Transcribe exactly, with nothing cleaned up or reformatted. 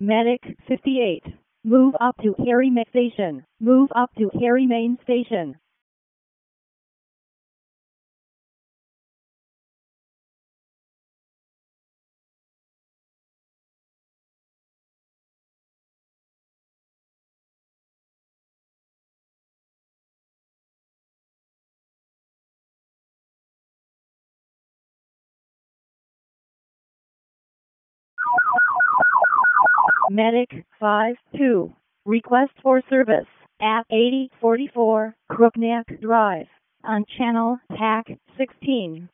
Medic fifty-eight. Move up to Harry Main Station. Move up to Harry Main Station. Medic five two. Request for service at eighty forty-four Crookneck Drive on channel T A C sixteen.